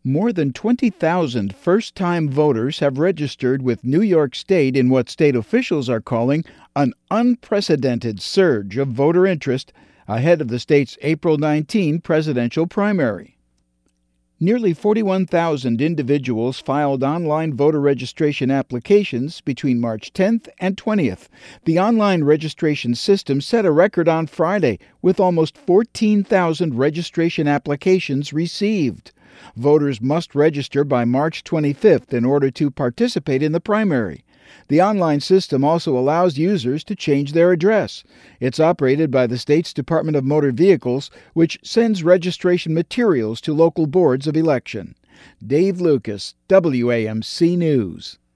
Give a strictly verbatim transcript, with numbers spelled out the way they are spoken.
More than twenty thousand first-time voters have registered with New York State in what state officials are calling an unprecedented surge of voter interest ahead of the state's April nineteenth presidential primary. Nearly forty-one thousand individuals filed online voter registration applications between March tenth and twentieth. The online registration system set a record on Friday with almost fourteen thousand registration applications received. Voters must register by March twenty-fifth in order to participate in the primary. The online system also allows users to change their address. It's operated by the state's Department of Motor Vehicles, which sends registration materials to local boards of election. Dave Lucas, W A M C News.